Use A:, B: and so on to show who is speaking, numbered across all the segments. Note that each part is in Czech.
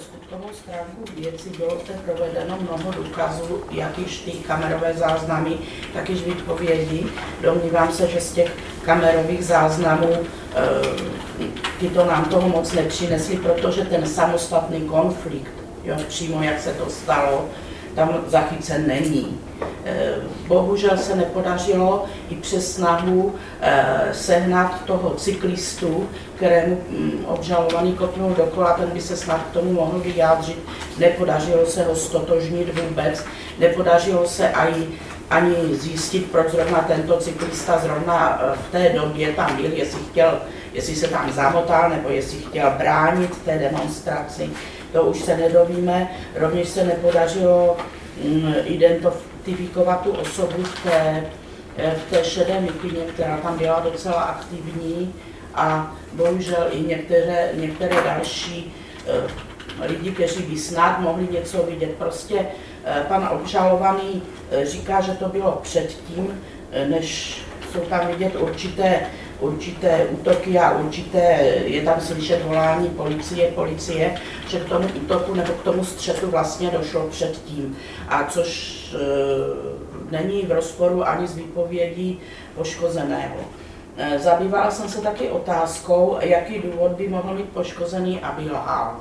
A: skutkovou stránku věci bylo zde provedeno mnoho důkazů, jak již ty kamerové záznamy, tak již výpovědi. Domnívám se, že z těch kamerových záznamů tyto nám toho moc nepřinesli, protože ten samostatný konflikt, jo, přímo jak se to stalo, tam zachycen není. Bohužel se nepodařilo i přes snahu sehnat toho cyklistu, kterému obžalovaný kopnul dokola, ten by se snad k tomu mohl vyjádřit. Nepodařilo se ho stotožnit vůbec, nepodařilo se ani zjistit, proč zrovna tento cyklista zrovna v té době tam byl, jestli se tam zamotal, nebo jestli chtěl bránit té demonstraci. To už se nedovíme. Rovněž se nepodařilo identifikovat tu osobu v té šedé mikině, která tam byla docela aktivní, a bohužel i některé další lidi, kteří by snad mohli něco vidět. Prostě pan obžalovaný říká, že to bylo předtím, než jsou tam vidět určité útoky a je tam slyšet volání policie, že k tomu útoku nebo k tomu střetu vlastně došlo předtím. A což není v rozporu ani s výpovědí poškozeného. Zabývala jsem se taky otázkou, jaký důvod by mohl mít poškozený, aby lhal.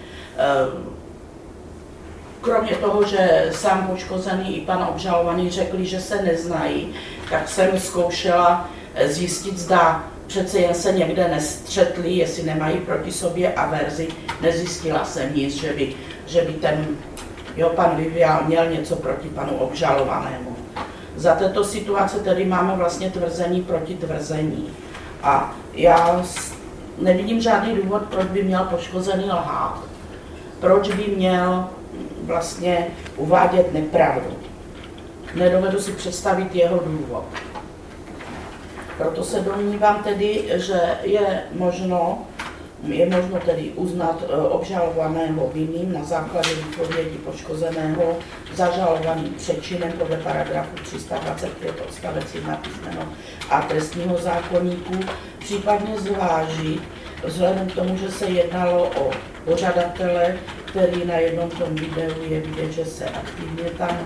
A: Kromě toho, že sám poškozený i pan obžalovaný řekli, že se neznají, tak jsem zkoušela zjistit, zda přece jen se někde nestřetli, jestli nemají proti sobě averzi. Nezjistila jsem nic, že by ten pan Vivial měl něco proti panu obžalovanému. Za této situace tedy máme vlastně tvrzení proti tvrzení. A já nevidím žádný důvod, proč by měl poškozený lhát. Proč by měl vlastně uvádět nepravdu. Nedovedu si představit jeho důvod. Proto se domnívám tedy, že je možno tedy uznat obžalovaného vinným na základě výpovědi poškozeného zažalovaným přečinem podle paragrafu 325 odstavec 1 písmeno a trestního zákoníku, případně zvážit, vzhledem k tomu, že se jednalo o pořadatele, který na jednom tom videu je vidět, že se aktivně tam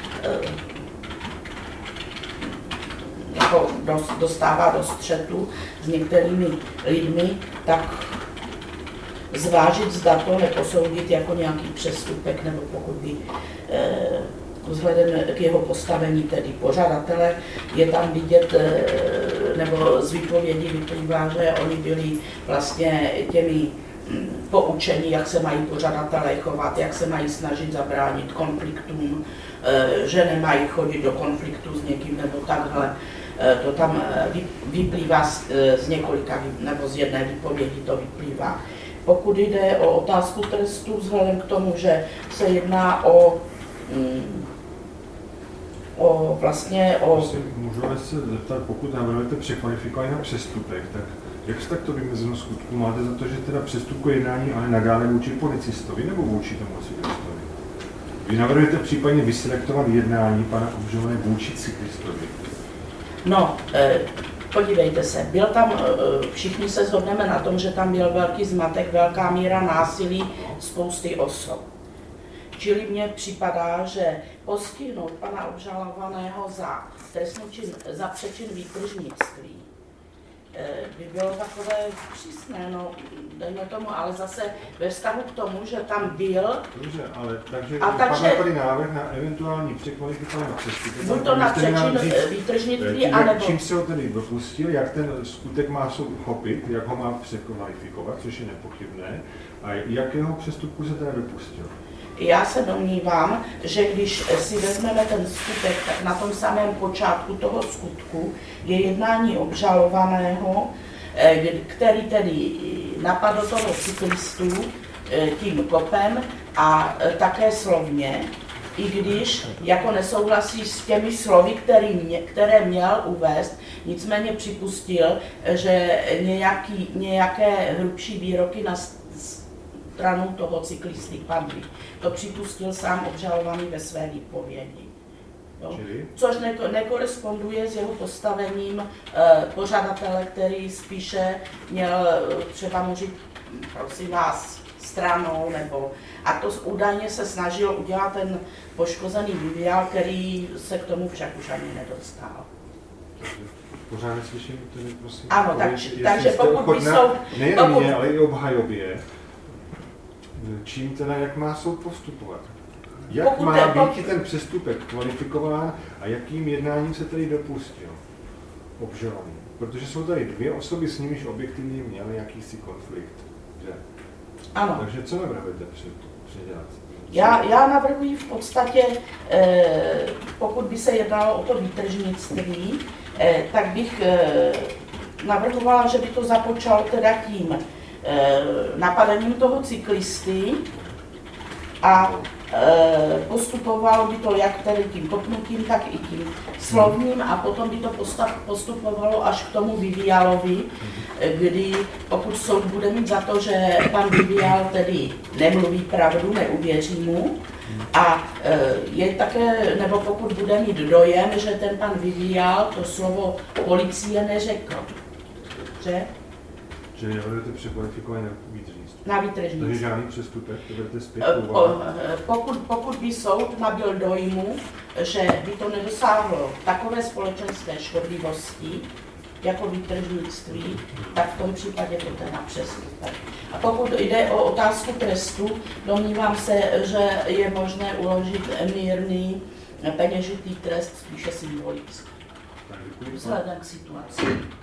A: dostává do střetu s některými lidmi, tak zvážit, zda to neposoudit jako nějaký přestupek, nebo pokud by vzhledem k jeho postavení, tedy pořadatele, je tam vidět, nebo z výpovědi vyplývá, že oni byli vlastně těmi poučení, jak se mají pořadatelé chovat, jak se mají snažit zabránit konfliktům, že nemají chodit do konfliktu s někým nebo takhle. To tam vyplývá z několika, nebo z jedné výpovědi to vyplývá. Pokud jde o otázku trestu, vzhledem k tomu, že se jedná o
B: Můžu se zeptat, pokud navrhujete překvalifikovat na přestupek, tak jak se takto vymezeno skutku máte za to, že teda přestupku jednání, ale nadále vůči policistovi nebo vůči tomu cyklistovi? Vy navrhujete případně vyselektovat jednání pana obžalovaného vůči cyklistovi?
A: No, podívejte se, byl tam, všichni se shodneme na tom, že tam byl velký zmatek, velká míra násilí spousty osob. Čili mně připadá, že postihnout pana obžalovaného za trestný čin, za přečin výtržnictví by bylo takové přísné, no, dejme tomu, ale zase ve vztahu k tomu, že tam byl.
B: Dobře, ale takže padá tady návrh na eventuální překvalifikovaný přestupek.
A: Buď to na přečin výtržnictví, anebo...
B: Čím se ho tedy dopustil, jak ten skutek má uchopit, jak ho má překvalifikovat, což je nepochybné, a jakého přestupku se teda dopustil?
A: Já se domnívám, že když si vezmeme ten skutek, tak na tom samém počátku toho skutku je jednání obžalovaného, který tedy napadl toho cyklistu tím kopem a také slovně, i když jako nesouhlasí s těmi slovy, které měl uvést, nicméně připustil, že nějaké hrubší výroky na stranu toho cyklisty padly. To připustil sám obžalovaný ve své výpovědi. Což nekoresponduje s jeho postavením pořadatele, který spíše měl třeba mu říct, prosím vás, stranou, nebo... A to údajně se snažil udělat ten poškozený Vivial, který se k tomu však už ani nedostal.
B: Pořád neslyším, tedy prosím.
A: Ano, takže pokud by soud...
B: Nejen mě, ale i obhajobě, čím teda, jak má soud postupovat? Jak má být ten přestupek kvalifikován a jakým jednáním se tedy dopustil obžalovaný? Protože jsou tady dvě osoby, s nimiž objektivně měly jakýsi konflikt. Že?
A: Ano.
B: Takže co navrhujete předělat?
A: Já navrhuji v podstatě, pokud by se jednalo o to výtržnictví, tak bych navrhovala, že by to započalo teda tím napadením toho cyklisty a postupovalo by to jak tedy tím kopnutím, tak i tím slovním a potom by to postupovalo až k tomu Vivialovi, kdy pokud soud bude mít za to, že pan Vivial tedy nemluví pravdu, neuvěří mu a je také, nebo pokud bude mít dojem, že ten pan Vivial to slovo policie neřekl, že?
B: Čili navrhujete překvalifikovat na výtržnictví.
A: Na výtržnictví.
B: Takže žádný přestupek, to budete zpět
A: pokud by soud nabyl dojmu, že by to nedosáhlo takové společenské škodlivosti, jako výtržnictví, tak v tom případě to ten na přestupek. A pokud jde o otázku trestu, domnívám se, že je možné uložit mírný peněžitý trest, spíše symbolický. Vzhledem k situaci.